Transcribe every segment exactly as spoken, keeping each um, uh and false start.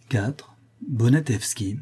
quatre. Bonatewski.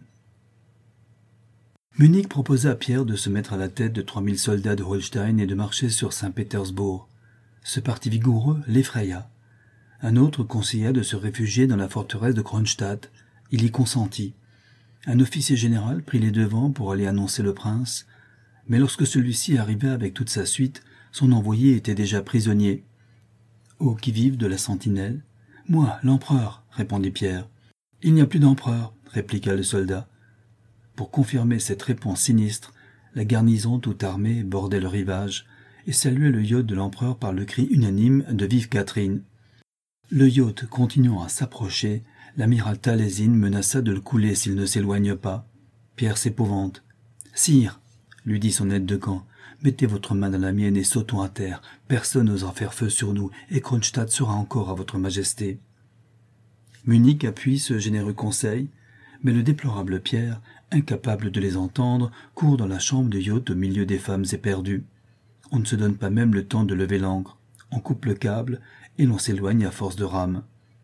Munich proposa à Pierre de se mettre à la tête de trois mille soldats de Holstein et de marcher sur Saint-Pétersbourg. Ce parti vigoureux l'effraya. Un autre conseilla de se réfugier dans la forteresse de Kronstadt. Il y consentit. Un officier général prit les devants pour aller annoncer le prince, mais lorsque celui-ci arriva avec toute sa suite, son envoyé était déjà prisonnier. « Au qui-vive de la sentinelle. »« Moi, l'empereur, » répondit Pierre. « Il n'y a plus d'empereur, » répliqua le soldat. Pour confirmer cette réponse sinistre, la garnison toute armée bordait le rivage et saluait le yacht de l'empereur par le cri unanime de « Vive Catherine !» Le yacht continuant à s'approcher, l'amiral Talaisin menaça de le couler s'il ne s'éloigne pas. Pierre s'épouvante. « Sire, » lui dit son aide-de-camp, « mettez votre main dans la mienne et sautons à terre. Personne n'osera faire feu sur nous, et Kronstadt sera encore à votre majesté. » Munich appuie ce généreux conseil, mais le déplorable Pierre, incapable de les entendre, court dans la chambre du yacht au milieu des femmes éperdues. On ne se donne pas même le temps de lever l'ancre. On coupe le câble, et l'on s'éloigne à force de rames.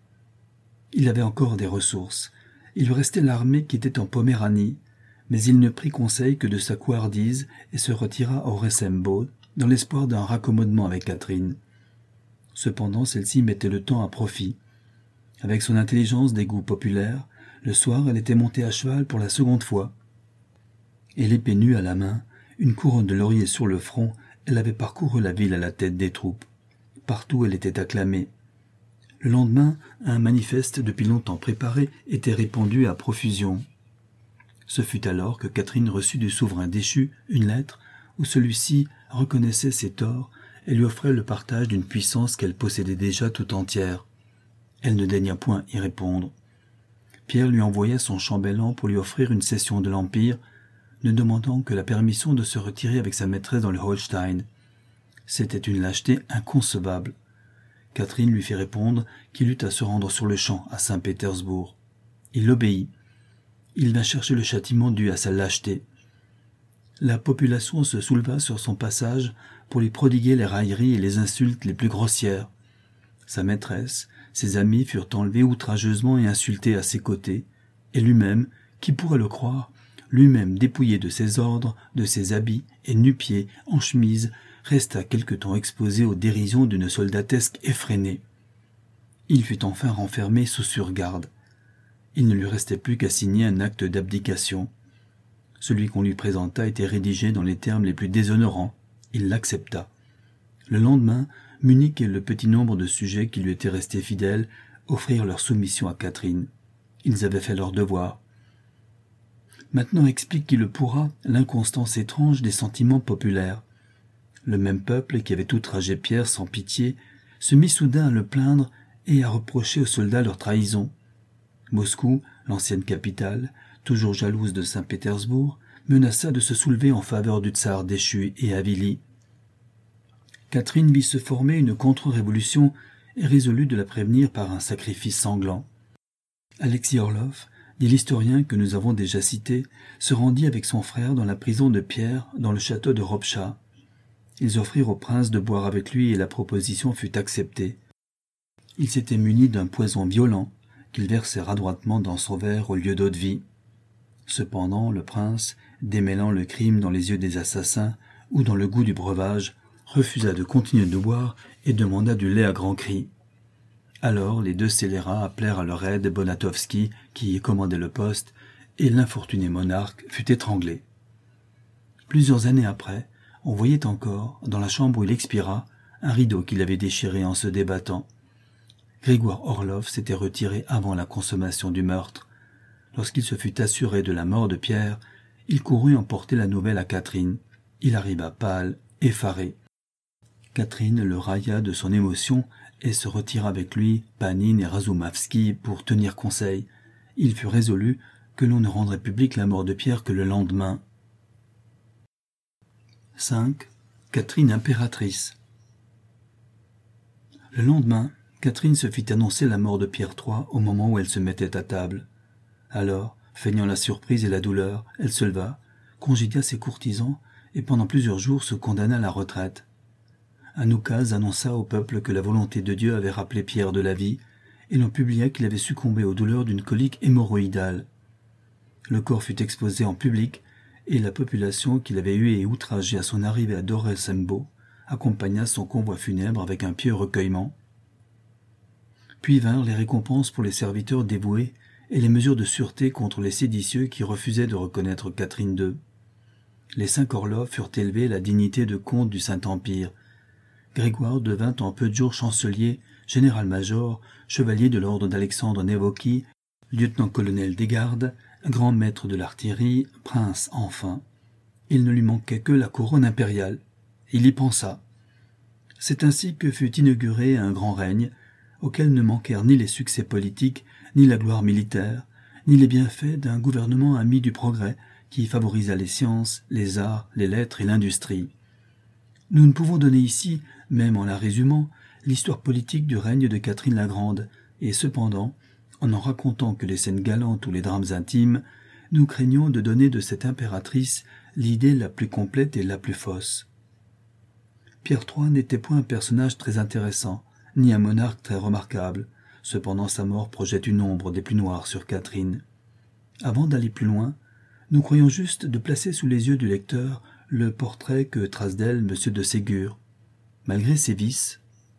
Il avait encore des ressources. Il lui restait l'armée qui était en Poméranie, mais il ne prit conseil que de sa couardise et se retira au Ressembaud, dans l'espoir d'un raccommodement avec Catherine. Cependant, celle-ci mettait le temps à profit. Avec son intelligence des goûts populaires, le soir, elle était montée à cheval pour la seconde fois. Et l'épée nue à la main, une couronne de laurier sur le front, elle avait parcouru la ville à la tête des troupes. Partout, elle était acclamée. Le lendemain, un manifeste depuis longtemps préparé était répandu à profusion. Ce fut alors que Catherine reçut du souverain déchu une lettre où celui-ci reconnaissait ses torts et lui offrait le partage d'une puissance qu'elle possédait déjà tout entière. Elle ne daigna point y répondre. Pierre lui envoya son chambellan pour lui offrir une cession de l'Empire, ne demandant que la permission de se retirer avec sa maîtresse dans le Holstein. C'était une lâcheté inconcevable. Catherine lui fit répondre qu'il eut à se rendre sur le champ à Saint-Pétersbourg. Il obéit. Il vint chercher le châtiment dû à sa lâcheté. La population se souleva sur son passage pour lui prodiguer les railleries et les insultes les plus grossières. Sa maîtresse, ses amis furent enlevés outrageusement et insultés à ses côtés, et lui-même, qui pourrait le croire, lui-même dépouillé de ses ordres, de ses habits, et nu-pieds, en chemise, resta quelque temps exposé aux dérisions d'une soldatesque effrénée. Il fut enfin renfermé sous surgarde. Il ne lui restait plus qu'à signer un acte d'abdication. Celui qu'on lui présenta était rédigé dans les termes les plus déshonorants. Il l'accepta. Le lendemain, Munich et le petit nombre de sujets qui lui étaient restés fidèles offrirent leur soumission à Catherine. Ils avaient fait leur devoir. Maintenant explique qui le pourra l'inconstance étrange des sentiments populaires. Le même peuple qui avait outragé Pierre sans pitié se mit soudain à le plaindre et à reprocher aux soldats leur trahison. Moscou, l'ancienne capitale, toujours jalouse de Saint-Pétersbourg, menaça de se soulever en faveur du tsar déchu et avili. Catherine vit se former une contre-révolution et résolut de la prévenir par un sacrifice sanglant. Alexis Orlov, dit l'historien que nous avons déjà cité, se rendit avec son frère dans la prison de Pierre, dans le château de Ropcha. Ils offrirent au prince de boire avec lui et la proposition fut acceptée. Il s'était muni d'un poison violent qu'ils versèrent adroitement dans son verre au lieu d'eau-de-vie. Cependant, le prince, démêlant le crime dans les yeux des assassins ou dans le goût du breuvage, refusa de continuer de boire et demanda du lait à grands cris. Alors les deux scélérats appelèrent à leur aide Bonatowski, qui commandait le poste, et l'infortuné monarque fut étranglé. Plusieurs années après, on voyait encore, dans la chambre où il expira, un rideau qu'il avait déchiré en se débattant. Grégoire Orlov s'était retiré avant la consommation du meurtre. Lorsqu'il se fut assuré de la mort de Pierre, il courut emporter la nouvelle à Catherine. Il arriva pâle, effaré. Catherine le railla de son émotion et se retira avec lui, Panine et Razumavski, pour tenir conseil. Il fut résolu que l'on ne rendrait publique la mort de Pierre que le lendemain. cinq. Catherine impératrice. Le lendemain, Catherine se fit annoncer la mort de Pierre trois au moment où elle se mettait à table. Alors, feignant la surprise et la douleur, elle se leva, congédia ses courtisans et pendant plusieurs jours se condamna à la retraite. Un oukase annonça au peuple que la volonté de Dieu avait rappelé Pierre de la vie, et l'on publia qu'il avait succombé aux douleurs d'une colique hémorroïdale. Le corps fut exposé en public, et la population qui l'avait hué et outragé à son arrivée à Dovre-Sembo accompagna son convoi funèbre avec un pieux recueillement. Puis vinrent les récompenses pour les serviteurs dévoués et les mesures de sûreté contre les séditieux qui refusaient de reconnaître Catherine deux. Les cinq Orloff furent élevés à la dignité de comte du Saint-Empire. Grégoire devint en peu de jours chancelier, général-major, chevalier de l'ordre d'Alexandre Névoky, lieutenant-colonel des gardes, grand maître de l'artillerie, prince enfin. Il ne lui manquait que la couronne impériale. Il y pensa. C'est ainsi que fut inauguré un grand règne, auquel ne manquèrent ni les succès politiques, ni la gloire militaire, ni les bienfaits d'un gouvernement ami du progrès qui favorisa les sciences, les arts, les lettres et l'industrie. Nous ne pouvons donner ici, même en la résumant, l'histoire politique du règne de Catherine la Grande, et cependant, en n'en racontant que les scènes galantes ou les drames intimes, nous craignons de donner de cette impératrice l'idée la plus complète et la plus fausse. Pierre trois n'était point un personnage très intéressant, ni un monarque très remarquable. Cependant sa mort projette une ombre des plus noires sur Catherine. Avant d'aller plus loin, nous croyons juste de placer sous les yeux du lecteur le portrait que trace d'elle M. de Ségur. Malgré ses vices,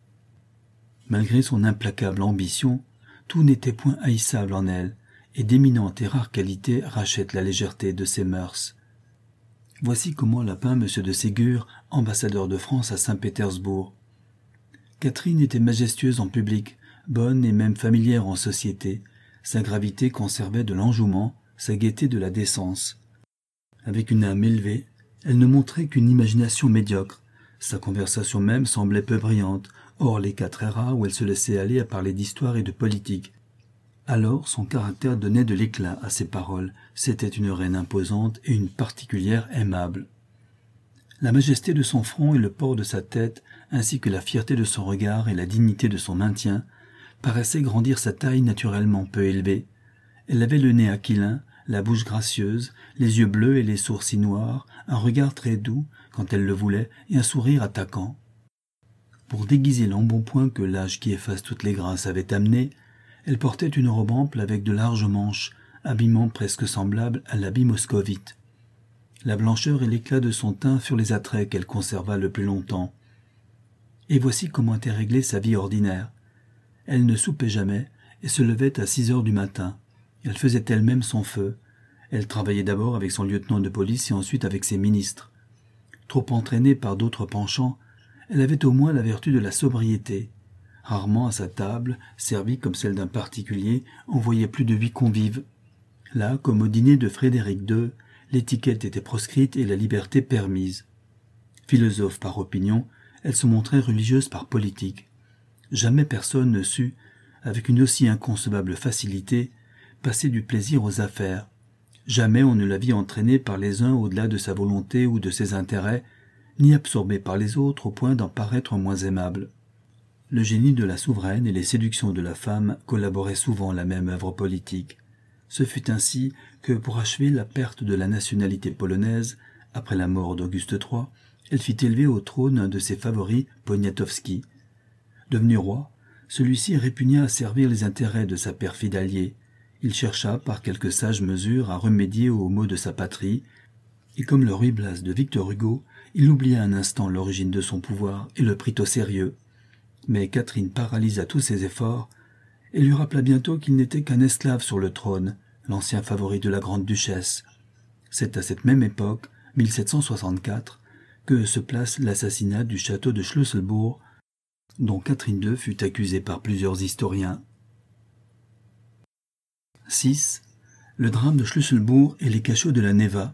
malgré son implacable ambition, tout n'était point haïssable en elle, et d'éminentes et rares qualités rachètent la légèreté de ses mœurs. Voici comment l'a peint M. de Ségur, ambassadeur de France à Saint-Pétersbourg. Catherine était majestueuse en public, bonne et même familière en société. Sa gravité conservait de l'enjouement, sa gaieté de la décence. Avec une âme élevée, elle ne montrait qu'une imagination médiocre. Sa conversation même semblait peu brillante, hors les cas très rares où elle se laissait aller à parler d'histoire et de politique. Alors son caractère donnait de l'éclat à ses paroles. C'était une reine imposante et une particulière aimable. La majesté de son front et le port de sa tête, ainsi que la fierté de son regard et la dignité de son maintien, paraissaient grandir sa taille naturellement peu élevée. Elle avait le nez aquilin, la bouche gracieuse, les yeux bleus et les sourcils noirs, un regard très doux, quand elle le voulait, et un sourire attaquant. Pour déguiser l'embonpoint que l'âge qui efface toutes les grâces avait amené, elle portait une robe ample avec de larges manches, habillement presque semblable à l'habit moscovite. La blancheur et l'éclat de son teint furent les attraits qu'elle conserva le plus longtemps. Et voici comment était réglée sa vie ordinaire. Elle ne soupait jamais et se levait à six heures du matin. Elle faisait elle-même son feu. Elle travaillait d'abord avec son lieutenant de police et ensuite avec ses ministres. Trop entraînée par d'autres penchants, elle avait au moins la vertu de la sobriété. Rarement à sa table, servie comme celle d'un particulier, on voyait plus de huit convives. Là, comme au dîner de Frédéric deux, l'étiquette était proscrite et la liberté permise. Philosophe par opinion, elle se montrait religieuse par politique. Jamais personne ne sut, avec une aussi inconcevable facilité, passer du plaisir aux affaires. Jamais on ne la vit entraînée par les uns au-delà de sa volonté ou de ses intérêts, ni absorbée par les autres au point d'en paraître moins aimable. Le génie de la souveraine et les séductions de la femme collaboraient souvent à la même œuvre politique. Ce fut ainsi que, pour achever la perte de la nationalité polonaise, après la mort d'Auguste trois, elle fit élever au trône un de ses favoris, Poniatowski. Devenu roi, celui-ci répugna à servir les intérêts de sa perfide alliée. Il chercha, par quelques sages mesures, à remédier aux maux de sa patrie, et comme le Ruy Blas de Victor Hugo, il oublia un instant l'origine de son pouvoir et le prit au sérieux. Mais Catherine paralysa tous ses efforts et lui rappela bientôt qu'il n'était qu'un esclave sur le trône, l'ancien favori de la grande-duchesse. C'est à cette même époque, mille sept cent soixante-quatre, que se place l'assassinat du château de Schlüsselbourg, dont Catherine deux fut accusée par plusieurs historiens. six. Le drame de Schlüsselbourg et les cachots de la Neva.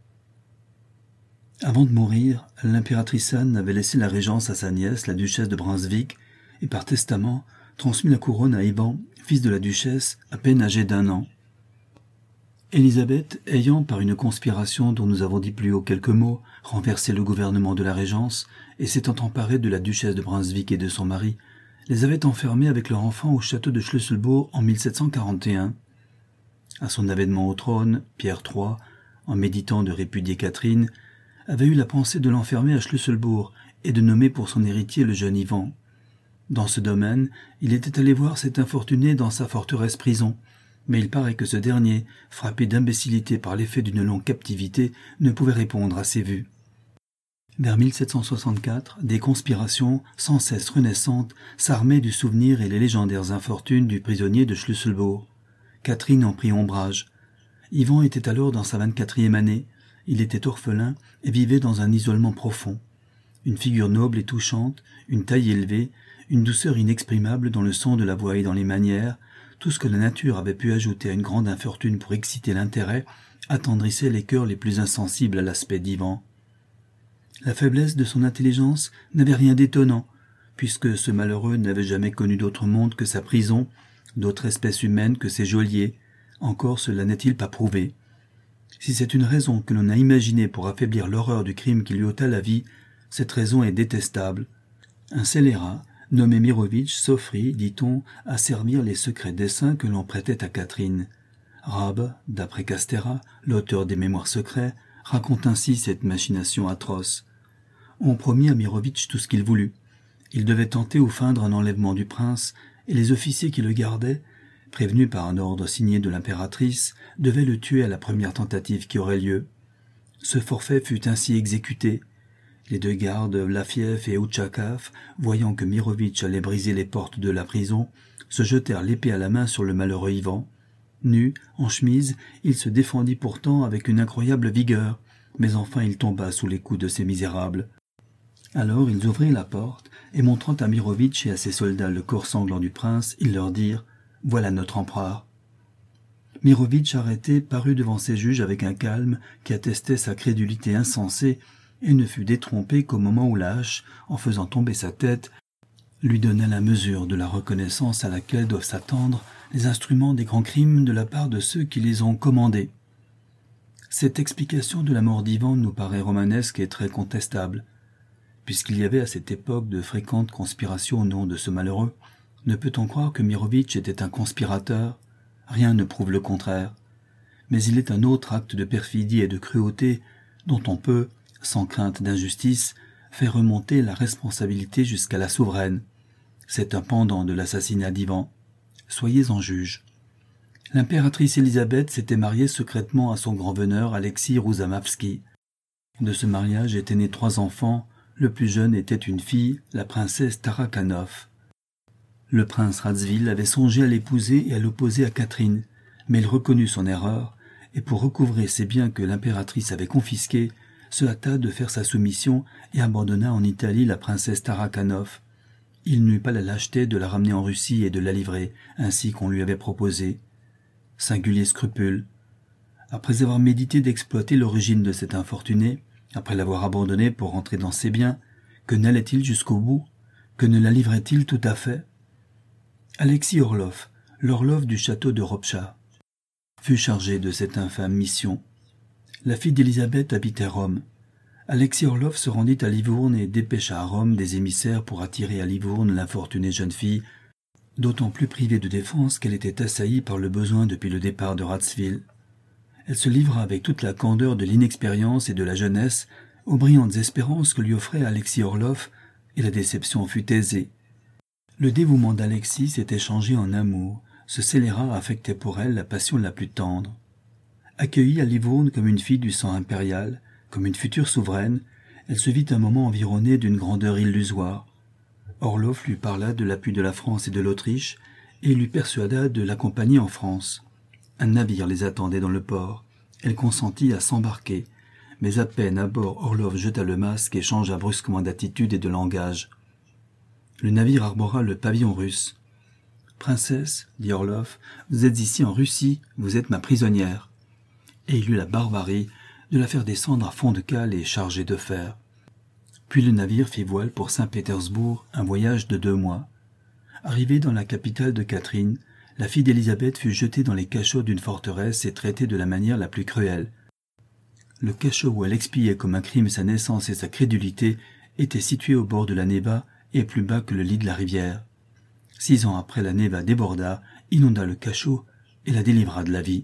Avant de mourir, l'impératrice Anne avait laissé la régence à sa nièce, la duchesse de Brunswick, et par testament transmis la couronne à Ivan, fils de la duchesse, à peine âgé d'un an. Élisabeth, ayant, par une conspiration dont nous avons dit plus haut quelques mots, renversé le gouvernement de la régence, et s'étant emparée de la duchesse de Brunswick et de son mari, les avait enfermés avec leur enfant au château de Schlüsselbourg en mille sept cent quarante et un. À son avènement au trône, Pierre trois, en méditant de répudier Catherine, avait eu la pensée de l'enfermer à Schlüsselbourg et de nommer pour son héritier le jeune Ivan. Dans ce domaine, il était allé voir cet infortuné dans sa forteresse-prison, mais il paraît que ce dernier, frappé d'imbécilité par l'effet d'une longue captivité, ne pouvait répondre à ses vues. Vers mille sept cent soixante-quatre, des conspirations, sans cesse renaissantes, s'armaient du souvenir et les légendaires infortunes du prisonnier de Schlüsselbourg. Catherine en prit ombrage. Yvan était alors dans sa vingt-quatrième année, il était orphelin et vivait dans un isolement profond. Une figure noble et touchante, une taille élevée, une douceur inexprimable dans le son de la voix et dans les manières, tout ce que la nature avait pu ajouter à une grande infortune pour exciter l'intérêt, attendrissait les cœurs les plus insensibles à l'aspect d'Yvan. La faiblesse de son intelligence n'avait rien d'étonnant, puisque ce malheureux n'avait jamais connu d'autre monde que sa prison, d'autre espèce humaine que ses geôliers. Encore cela n'est-il pas prouvé. Si c'est une raison que l'on a imaginée pour affaiblir l'horreur du crime qui lui ôta la vie, cette raison est détestable. Un scélérat, nommé Mirovitch, s'offrit, dit-on, à servir les secrets desseins que l'on prêtait à Catherine. Rabe, d'après Castéra, l'auteur des Mémoires secrets, raconte ainsi cette machination atroce. On promit à Mirovitch tout ce qu'il voulut. Il devait tenter ou feindre un enlèvement du prince, et les officiers qui le gardaient, prévenus par un ordre signé de l'impératrice, devaient le tuer à la première tentative qui aurait lieu. Ce forfait fut ainsi exécuté. Les deux gardes, Vlafiev et Outchakov, voyant que Mirovitch allait briser les portes de la prison, se jetèrent l'épée à la main sur le malheureux Yvan. Nu, en chemise, il se défendit pourtant avec une incroyable vigueur, mais enfin il tomba sous les coups de ces misérables. Alors ils ouvrirent la porte, et montrant à Mirovitch et à ses soldats le corps sanglant du prince, ils leur dirent « Voilà notre empereur ». Mirovitch, arrêté, parut devant ses juges avec un calme qui attestait sa crédulité insensée, et ne fut détrompé qu'au moment où la hache, en faisant tomber sa tête, lui donna la mesure de la reconnaissance à laquelle doivent s'attendre les instruments des grands crimes de la part de ceux qui les ont commandés. Cette explication de la mort d'Yvan nous paraît romanesque et très contestable. Puisqu'il y avait à cette époque de fréquentes conspirations au nom de ce malheureux, ne peut-on croire que Mirovitch était un conspirateur? Rien ne prouve le contraire. Mais il est un autre acte de perfidie et de cruauté dont on peut, sans crainte d'injustice, faire remonter la responsabilité jusqu'à la souveraine. C'est un pendant de l'assassinat d'Yvan. Soyez-en juge. L'impératrice Élisabeth s'était mariée secrètement à son grand-veneur Alexis Rouzamavski. De ce mariage étaient nés trois enfants. Le plus jeune était une fille, la princesse Tarakhanov. Le prince Radziwill avait songé à l'épouser et à l'opposer à Catherine, mais il reconnut son erreur, et pour recouvrer ses biens que l'impératrice avait confisqués, se hâta de faire sa soumission et abandonna en Italie la princesse Tarakhanov. Il n'eut pas la lâcheté de la ramener en Russie et de la livrer, ainsi qu'on lui avait proposé. Singulier scrupule. Après avoir médité d'exploiter l'origine de cet infortuné, après l'avoir abandonné pour rentrer dans ses biens, que n'allait-il jusqu'au bout? Que ne la livrait-il tout à fait? Alexis Orlov, l'Orlov du château de Ropcha, fut chargé de cette infâme mission. La fille d'Élisabeth habitait Rome. Alexis Orlov se rendit à Livourne et dépêcha à Rome des émissaires pour attirer à Livourne l'infortunée jeune fille, d'autant plus privée de défense qu'elle était assaillie par le besoin depuis le départ de Radziwill. Elle se livra avec toute la candeur de l'inexpérience et de la jeunesse aux brillantes espérances que lui offrait Alexis Orlov, et la déception fut aisée. Le dévouement d'Alexis s'était changé en amour, ce scélérat affectait pour elle la passion la plus tendre. Accueillie à Livourne comme une fille du sang impérial, comme une future souveraine, elle se vit un moment environnée d'une grandeur illusoire. Orlov lui parla de l'appui de la France et de l'Autriche, et lui persuada de l'accompagner en France. Un navire les attendait dans le port. Elle consentit à s'embarquer, mais à peine à bord Orlov jeta le masque et changea brusquement d'attitude et de langage. Le navire arbora le pavillon russe. « Princesse, dit Orlov, vous êtes ici en Russie, vous êtes ma prisonnière. » Et il eut la barbarie de la faire descendre à fond de cale et chargée de fer. Puis le navire fit voile pour Saint-Pétersbourg, un voyage de deux mois. Arrivé dans la capitale de Catherine, la fille d'Élisabeth fut jetée dans les cachots d'une forteresse et traitée de la manière la plus cruelle. Le cachot où elle expiait comme un crime sa naissance et sa crédulité était situé au bord de la Neva et plus bas que le lit de la rivière. Six ans après, la Neva déborda, inonda le cachot et la délivra de la vie.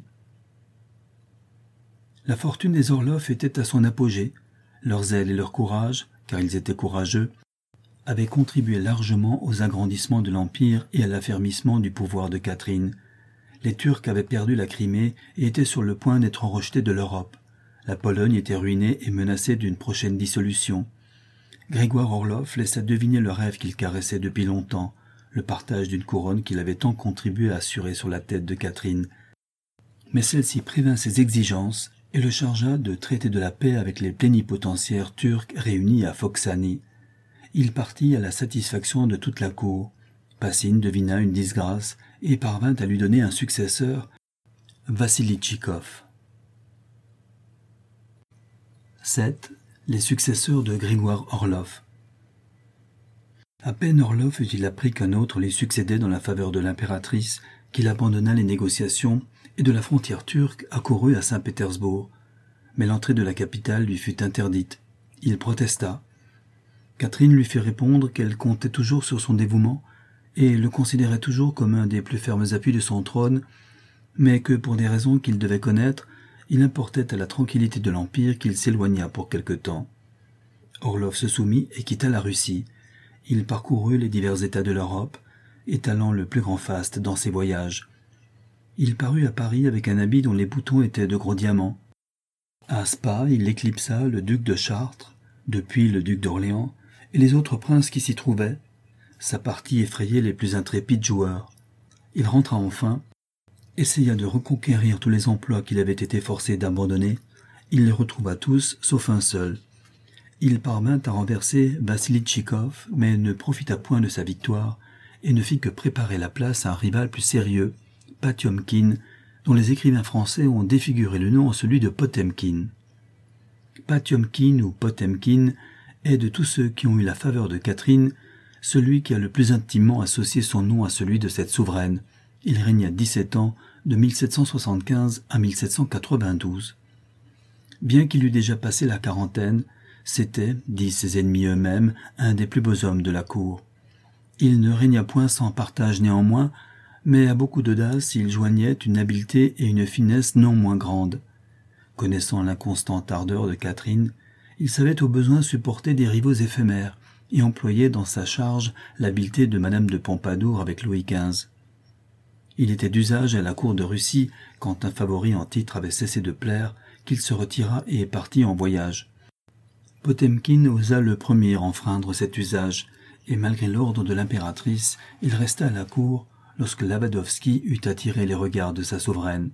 La fortune des Orlov était à son apogée. Leur zèle et leur courage, car ils étaient courageux, avait contribué largement aux agrandissements de l'Empire et à l'affermissement du pouvoir de Catherine. Les Turcs avaient perdu la Crimée et étaient sur le point d'être rejetés de l'Europe. La Pologne était ruinée et menacée d'une prochaine dissolution. Grégoire Orloff laissa deviner le rêve qu'il caressait depuis longtemps, le partage d'une couronne qu'il avait tant contribué à assurer sur la tête de Catherine. Mais celle-ci prévint ses exigences et le chargea de traiter de la paix avec les plénipotentiaires turcs réunis à Phoksani. Il partit à la satisfaction de toute la cour. Passine devina une disgrâce et parvint à lui donner un successeur, Vassili Tchikov. sept. Les successeurs de Grégoire Orloff. À peine Orloff eut-il appris qu'un autre lui succédait dans la faveur de l'impératrice, qu'il abandonna les négociations et de la frontière turque accourut à Saint-Pétersbourg. Mais l'entrée de la capitale lui fut interdite. Il protesta. Catherine lui fit répondre qu'elle comptait toujours sur son dévouement et le considérait toujours comme un des plus fermes appuis de son trône, mais que pour des raisons qu'il devait connaître, il importait à la tranquillité de l'Empire qu'il s'éloignât pour quelque temps. Orloff se soumit et quitta la Russie. Il parcourut les divers États de l'Europe, étalant le plus grand faste dans ses voyages. Il parut à Paris avec un habit dont les boutons étaient de gros diamants. À Spa, il éclipsa le duc de Chartres, depuis le duc d'Orléans, et les autres princes qui s'y trouvaient. Sa partie effrayait les plus intrépides joueurs. Il rentra enfin, essaya de reconquérir tous les emplois qu'il avait été forcé d'abandonner. Il les retrouva tous, sauf un seul. Il parvint à renverser Vassili Tchikov, mais ne profita point de sa victoire et ne fit que préparer la place à un rival plus sérieux, Patiomkin, dont les écrivains français ont défiguré le nom en celui de Potemkin. Patiomkin ou Potemkin est de tous ceux qui ont eu la faveur de Catherine, celui qui a le plus intimement associé son nom à celui de cette souveraine. Il régna dix-sept ans, de mille sept cent soixante-quinze à mille sept cent quatre-vingt-douze. Bien qu'il eût déjà passé la quarantaine, c'était, disent ses ennemis eux-mêmes, un des plus beaux hommes de la cour. Il ne régna point sans partage néanmoins, mais à beaucoup d'audace il joignait une habileté et une finesse non moins grandes. Connaissant l'inconstante ardeur de Catherine, il savait au besoin supporter des rivaux éphémères et employait dans sa charge l'habileté de Madame de Pompadour avec Louis quinze. Il était d'usage à la cour de Russie, quand un favori en titre avait cessé de plaire, qu'il se retira et partit en voyage. Potemkin osa le premier enfreindre cet usage, et malgré l'ordre de l'impératrice, il resta à la cour lorsque Lavadovski eut attiré les regards de sa souveraine.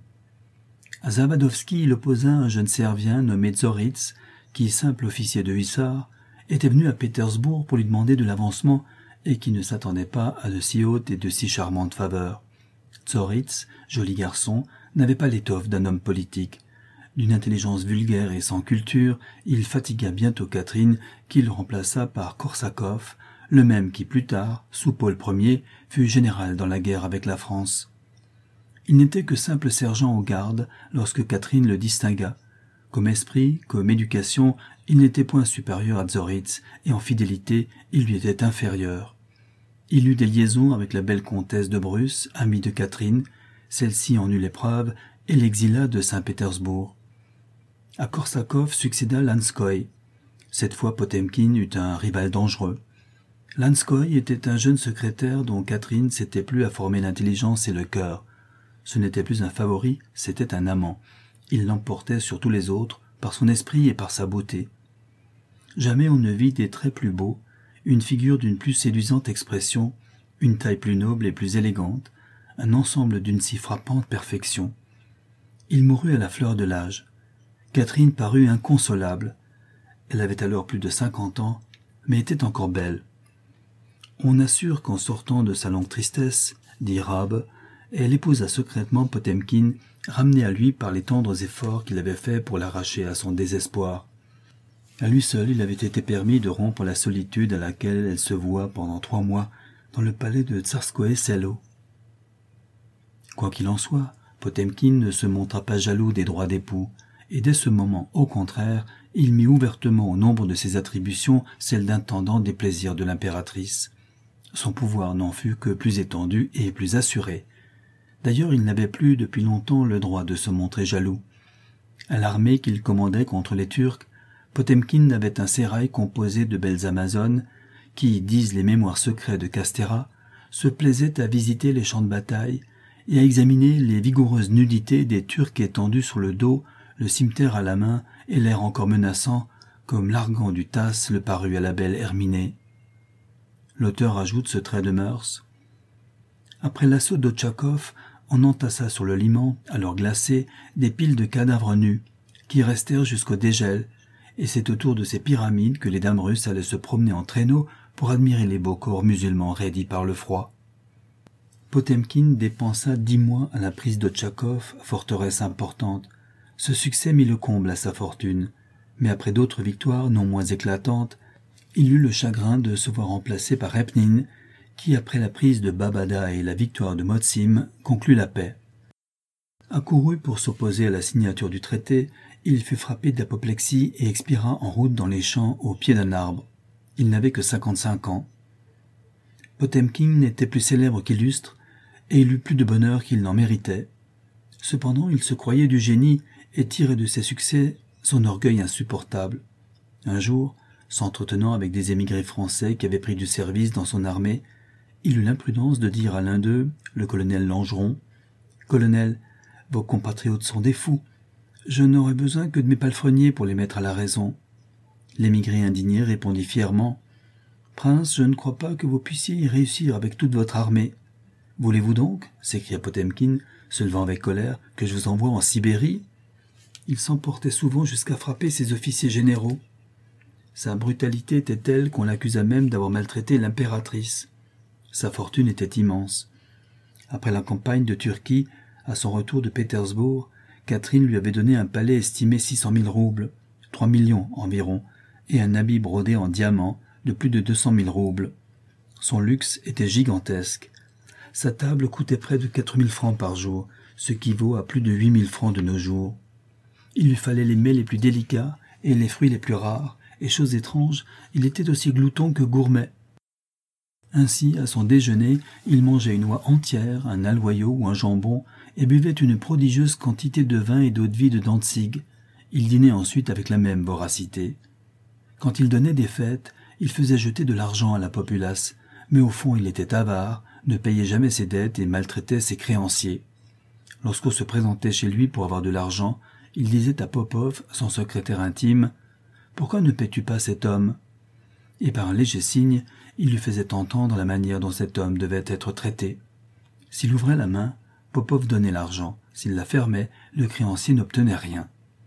À Lavadovski, il opposa un jeune Servien nommé Dzoritz, qui, simple officier de hussards, était venu à Pétersbourg pour lui demander de l'avancement et qui ne s'attendait pas à de si hautes et de si charmantes faveurs. Dzoritz, joli garçon, n'avait pas l'étoffe d'un homme politique. D'une intelligence vulgaire et sans culture, il fatigua bientôt Catherine, qu'il remplaça par Korsakov, le même qui plus tard, sous Paul Ier, fut général dans la guerre avec la France. Il n'était que simple sergent aux gardes lorsque Catherine le distingua. Comme esprit, comme éducation, il n'était point supérieur à Dzoritz, et en fidélité, il lui était inférieur. Il eut des liaisons avec la belle comtesse de Bruce, amie de Catherine. Celle-ci en eut l'épreuve et l'exila de Saint-Pétersbourg. À Korsakov succéda Lanskoï. Cette fois Potemkin eut un rival dangereux. Lanskoï était un jeune secrétaire dont Catherine s'était plu à former l'intelligence et le cœur. Ce n'était plus un favori, c'était un amant. Il l'emportait sur tous les autres, par son esprit et par sa beauté. Jamais on ne vit des traits plus beaux, une figure d'une plus séduisante expression, une taille plus noble et plus élégante, un ensemble d'une si frappante perfection. Il mourut à la fleur de l'âge. Catherine parut inconsolable. Elle avait alors plus de cinquante ans, mais était encore belle. On assure qu'en sortant de sa longue tristesse, dit Rabe, elle épousa secrètement Potemkin, ramené à lui par les tendres efforts qu'il avait faits pour l'arracher à son désespoir. À lui seul, il avait été permis de rompre la solitude à laquelle elle se voua pendant trois mois dans le palais de Tsarskoe Selo. Quoi qu'il en soit, Potemkin ne se montra pas jaloux des droits d'époux, et dès ce moment, au contraire, il mit ouvertement au nombre de ses attributions celle d'intendant des plaisirs de l'impératrice. Son pouvoir n'en fut que plus étendu et plus assuré. D'ailleurs, il n'avait plus depuis longtemps le droit de se montrer jaloux. À l'armée qu'il commandait contre les Turcs, Potemkin avait un sérail composé de belles Amazones qui, disent les mémoires secrets de Castéra, se plaisait à visiter les champs de bataille et à examiner les vigoureuses nudités des Turcs étendus sur le dos, le cimeterre à la main et l'air encore menaçant, comme l'argan du Tasse le parut à la belle Herminée. L'auteur ajoute ce trait de mœurs. Après l'assaut d'Otchakov, on entassa sur le Liman, alors glacé, des piles de cadavres nus, qui restèrent jusqu'au dégel, et c'est autour de ces pyramides que les dames russes allaient se promener en traîneau pour admirer les beaux corps musulmans raidis par le froid. Potemkin dépensa dix mois à la prise d'Otchakov, forteresse importante. Ce succès mit le comble à sa fortune, mais après d'autres victoires non moins éclatantes, il eut le chagrin de se voir remplacé par Repnin, qui, après la prise de Babada et la victoire de Motsim, conclut la paix. Accouru pour s'opposer à la signature du traité, il fut frappé d'apoplexie et expira en route dans les champs au pied d'un arbre. Il n'avait que cinquante-cinq ans. Potemkin n'était plus célèbre qu'illustre, et il eut plus de bonheur qu'il n'en méritait. Cependant, il se croyait du génie et tirait de ses succès son orgueil insupportable. Un jour, s'entretenant avec des émigrés français qui avaient pris du service dans son armée, il eut l'imprudence de dire à l'un d'eux, le colonel Langeron, « Colonel, vos compatriotes sont des fous. Je n'aurais besoin que de mes palefreniers pour les mettre à la raison. » L'émigré indigné répondit fièrement, « Prince, je ne crois pas que vous puissiez y réussir avec toute votre armée. »« Voulez-vous donc, s'écria Potemkin, se levant avec colère, que je vous envoie en Sibérie ?» Il s'emportait souvent jusqu'à frapper ses officiers généraux. Sa brutalité était telle qu'on l'accusa même d'avoir maltraité l'impératrice. Sa fortune était immense. Après la campagne de Turquie, à son retour de Pétersbourg, Catherine lui avait donné un palais estimé six cent mille roubles, trois millions environ, et un habit brodé en diamants de plus de deux cent mille roubles. Son luxe était gigantesque. Sa table coûtait près de quatre mille francs par jour, ce qui vaut à plus de huit mille francs de nos jours. Il lui fallait les mets les plus délicats et les fruits les plus rares, et chose étrange, il était aussi glouton que gourmet. Ainsi, à son déjeuner, il mangeait une oie entière, un aloyau ou un jambon, et buvait une prodigieuse quantité de vin et d'eau-de-vie de Dantzig. Il dînait ensuite avec la même voracité. Quand il donnait des fêtes, il faisait jeter de l'argent à la populace, mais au fond il était avare, ne payait jamais ses dettes et maltraitait ses créanciers. Lorsqu'on se présentait chez lui pour avoir de l'argent, il disait à Popov, son secrétaire intime, « Pourquoi ne paies-tu pas cet homme ?» Et par un léger signe, il lui faisait entendre la manière dont cet homme devait être traité. S'il ouvrait la main, Popov donnait l'argent. S'il la fermait, le créancier n'obtenait rien.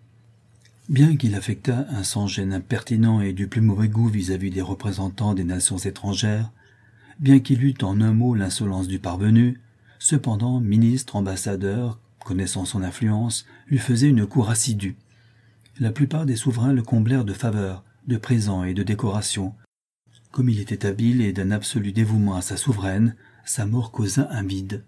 Bien qu'il affectât un sans-gêne impertinent et du plus mauvais goût vis-à-vis des représentants des nations étrangères, bien qu'il eût en un mot l'insolence du parvenu, cependant, ministre, ambassadeur, connaissant son influence, lui faisait une cour assidue. La plupart des souverains le comblèrent de faveurs, de présents et de décorations. Comme il était habile et d'un absolu dévouement à sa souveraine, sa mort causa un vide.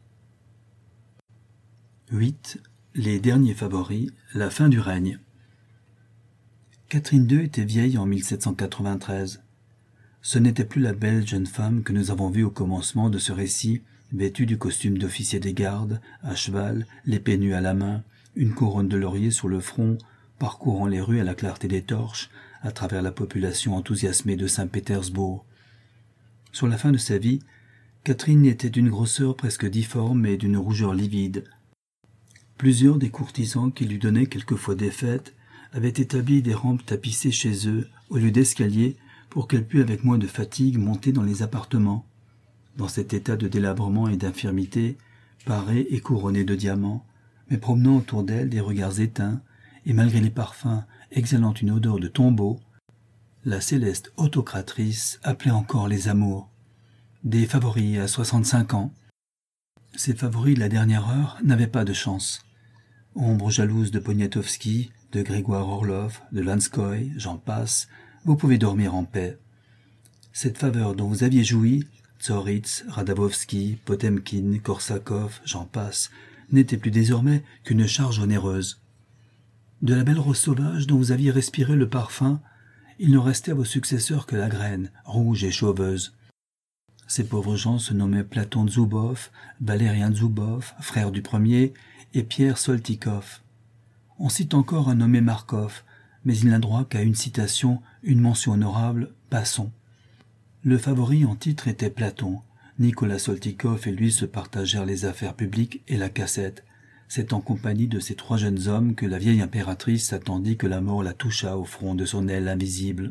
huit. Les derniers favoris, la fin du règne. Catherine deux était vieille en mille sept cent quatre-vingt-treize. Ce n'était plus la belle jeune femme que nous avons vue au commencement de ce récit, vêtue du costume d'officier des gardes, à cheval, l'épée nue à la main, une couronne de laurier sur le front, parcourant les rues à la clarté des torches, à travers la population enthousiasmée de Saint-Pétersbourg. Sur la fin de sa vie, Catherine était d'une grosseur presque difforme et d'une rougeur livide. Plusieurs des courtisans qui lui donnaient quelquefois des fêtes avaient établi des rampes tapissées chez eux, au lieu d'escaliers, pour qu'elle pût avec moins de fatigue monter dans les appartements. Dans cet état de délabrement et d'infirmité, parée et couronnée de diamants, mais promenant autour d'elle des regards éteints, et malgré les parfums exhalant une odeur de tombeau, la céleste autocratrice appelait encore les amours. Des favoris à soixante-cinq ans. Ces favoris de la dernière heure n'avaient pas de chance. Ombre jalouse de Poniatowski, de Grégoire Orlov, de Lanskoï, j'en passe, vous pouvez dormir en paix. Cette faveur dont vous aviez joui, Tsoritz, Radavovski, Potemkin, Korsakov, j'en passe, n'était plus désormais qu'une charge onéreuse. De la belle rose sauvage dont vous aviez respiré le parfum, il ne restait à vos successeurs que la graine, rouge et chauveuse. Ces pauvres gens se nommaient Platon Zubov, Valérien Zubov, frère du premier, et Pierre Soltikov. On cite encore un nommé Markov, mais il n'a droit qu'à une citation, une mention honorable, passons. Le favori en titre était Platon. Nicolas Soltykov et lui se partagèrent les affaires publiques et la cassette. C'est en compagnie de ces trois jeunes hommes que la vieille impératrice attendit que la mort la touchât au front de son aile invisible.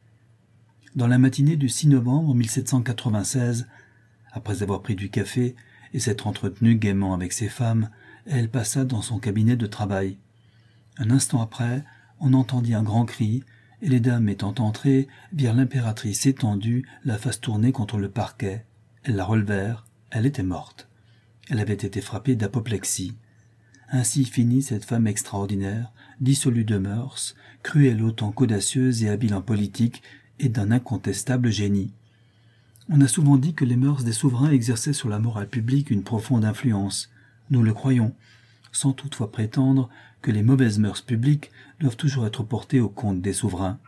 Dans la matinée du six novembre mille sept cent quatre-vingt-seize, après avoir pris du café et s'être entretenue gaiement avec ses femmes, elle passa dans son cabinet de travail. Un instant après, on entendit un grand cri, et les dames étant entrées, virent l'impératrice étendue, la face tournée contre le parquet. Elles la relevèrent, elle était morte. Elle avait été frappée d'apoplexie. Ainsi finit cette femme extraordinaire, dissolue de mœurs, cruelle autant qu'audacieuse et habile en politique, et d'un incontestable génie. On a souvent dit que les mœurs des souverains exerçaient sur la morale publique une profonde influence. Nous le croyons, sans toutefois prétendre que les mauvaises mœurs publiques doivent toujours être portées au compte des souverains.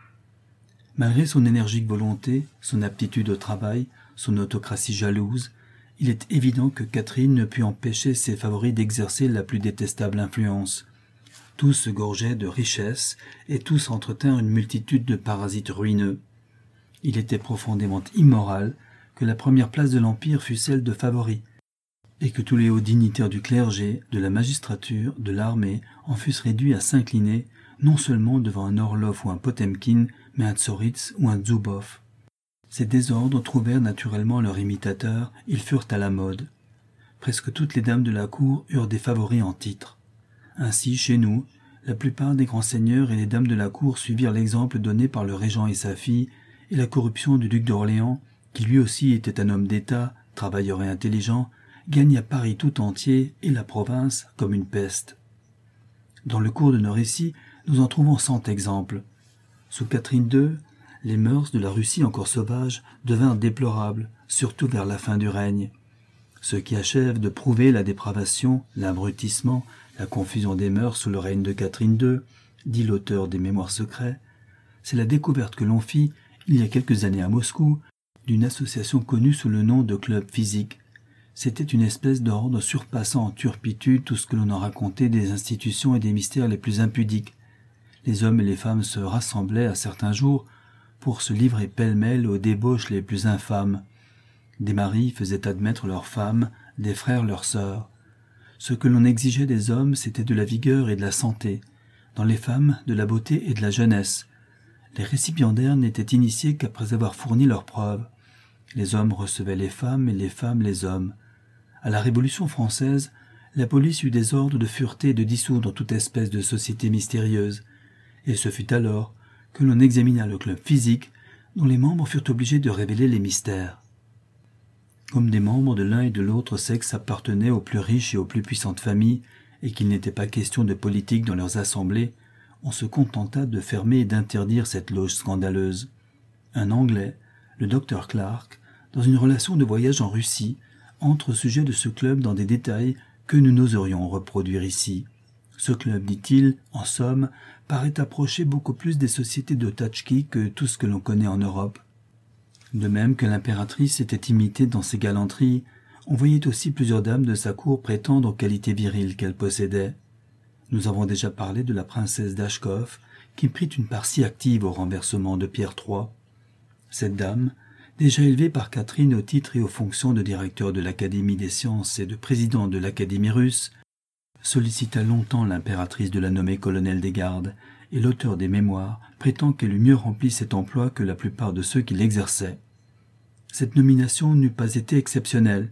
Malgré son énergique volonté, son aptitude au travail, son autocratie jalouse, il est évident que Catherine ne put empêcher ses favoris d'exercer la plus détestable influence. Tous se gorgeaient de richesses et tous entretinrent une multitude de parasites ruineux. Il était profondément immoral que la première place de l'Empire fût celle de favoris, et que tous les hauts dignitaires du clergé, de la magistrature, de l'armée en fussent réduits à s'incliner, non seulement devant un Orlov ou un Potemkin, mais un Tsoritz ou un Zubov. Ces désordres trouvèrent naturellement leurs imitateurs, ils furent à la mode. Presque toutes les dames de la cour eurent des favoris en titre. Ainsi, chez nous, la plupart des grands seigneurs et les dames de la cour suivirent l'exemple donné par le régent et sa fille, et la corruption du duc d'Orléans, qui lui aussi était un homme d'État, travailleur et intelligent, gagna Paris tout entier et la province comme une peste. Dans le cours de nos récits, nous en trouvons cent exemples. Sous Catherine deux, les mœurs de la Russie encore sauvage devinrent déplorables, surtout vers la fin du règne. Ce qui achève de prouver la dépravation, l'abrutissement, la confusion des mœurs sous le règne de Catherine deux, dit l'auteur des Mémoires secrets, c'est la découverte que l'on fit, il y a quelques années à Moscou, d'une association connue sous le nom de Club Physique. C'était une espèce d'ordre surpassant en turpitude tout ce que l'on en racontait des institutions et des mystères les plus impudiques. Les hommes et les femmes se rassemblaient à certains jours pour se livrer pêle-mêle aux débauches les plus infâmes. Des maris faisaient admettre leurs femmes, des frères leurs sœurs. Ce que l'on exigeait des hommes, c'était de la vigueur et de la santé, dans les femmes, de la beauté et de la jeunesse. Les récipiendaires n'étaient initiés qu'après avoir fourni leurs preuves. Les hommes recevaient les femmes et les femmes les hommes. À la Révolution française, la police eut des ordres de fureté et de dissoudre toute espèce de société mystérieuse, et ce fut alors que l'on examina le club physique, dont les membres furent obligés de révéler les mystères. Comme des membres de l'un et de l'autre sexe appartenaient aux plus riches et aux plus puissantes familles, et qu'il n'était pas question de politique dans leurs assemblées, on se contenta de fermer et d'interdire cette loge scandaleuse. Un Anglais, le docteur Clark, dans une relation de voyage en Russie, entre au sujet de ce club dans des détails que nous n'oserions reproduire ici. Ce club, dit-il, en somme, paraît approcher beaucoup plus des sociétés de Tchotchki que tout ce que l'on connaît en Europe. De même que l'impératrice était imitée dans ses galanteries, on voyait aussi plusieurs dames de sa cour prétendre aux qualités viriles qu'elle possédait. Nous avons déjà parlé de la princesse Dashkov, qui prit une part si active au renversement de Pierre trois. Cette dame, déjà élevée par Catherine au titre et aux fonctions de directeur de l'Académie des sciences et de président de l'Académie russe, sollicita longtemps l'impératrice de la nommer colonel des gardes, et l'auteur des Mémoires prétend qu'elle eût mieux rempli cet emploi que la plupart de ceux qui l'exerçaient. Cette nomination n'eût pas été exceptionnelle.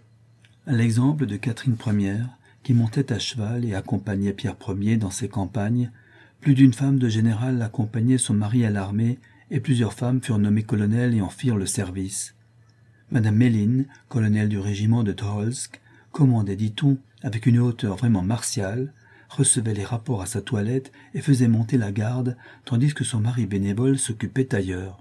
À l'exemple de Catherine première, qui montait à cheval et accompagnait Pierre premier dans ses campagnes, plus d'une femme de général accompagnait son mari à l'armée, et plusieurs femmes furent nommées colonels et en firent le service. Madame Méline, colonel du régiment de Tobolsk, commandait, dit-on, avec une hauteur vraiment martiale, recevait les rapports à sa toilette et faisait monter la garde, tandis que son mari bénévole s'occupait ailleurs.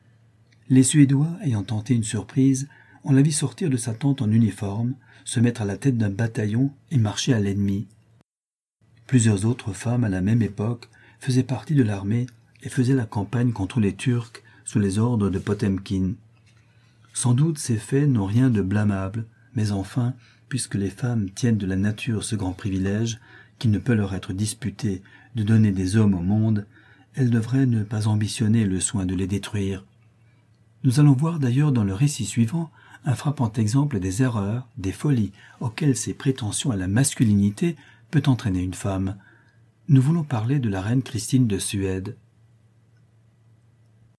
Les Suédois, ayant tenté une surprise, on la vit sortir de sa tente en uniforme, se mettre à la tête d'un bataillon et marcher à l'ennemi. Plusieurs autres femmes, à la même époque, faisaient partie de l'armée et faisaient la campagne contre les Turcs sous les ordres de Potemkin. Sans doute ces faits n'ont rien de blâmable, mais enfin, puisque les femmes tiennent de la nature ce grand privilège, qui ne peut leur être disputé, de donner des hommes au monde, elles devraient ne pas ambitionner le soin de les détruire. Nous allons voir d'ailleurs dans le récit suivant un frappant exemple des erreurs, des folies auxquelles ces prétentions à la masculinité peut entraîner une femme. Nous voulons parler de la reine Christine de Suède.